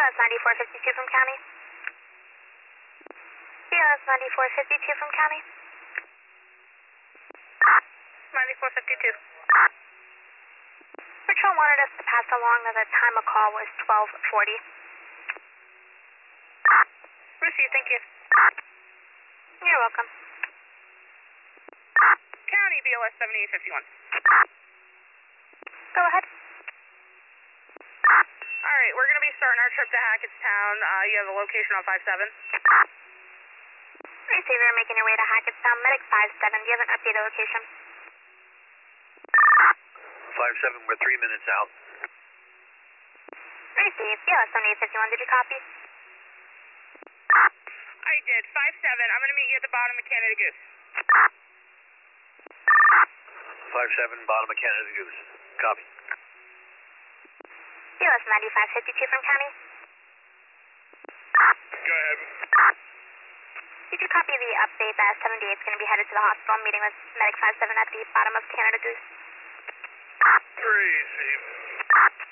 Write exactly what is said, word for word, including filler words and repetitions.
S ninety-four fifty-two from County. B L S ninety-four fifty-two from County. ninety-four fifty-two. Patrol wanted us to pass along that the time of call was twelve forty. Received, thank you. You're welcome. County B L S seventy-eight fifty-one. Go ahead. Alright, we're going to be starting our trip to Hackettstown. Uh, you have a location on five seven. Receiver, making your way to Hackettstown, Medic five seven. Do you have an updated location? five seven, we're three minutes out. Received. B L S seventy-eight fifty-one, did you copy? I did. five seven. I'm going to meet you at the bottom of Canada Goose. five seven, bottom of Canada Goose. Copy. B L S ninety-five fifty-two from County. Go ahead. Did you copy the update that seventy-eight is going to be headed to the hospital, meeting with Medic five seven at the bottom of Canada Goose? Receive.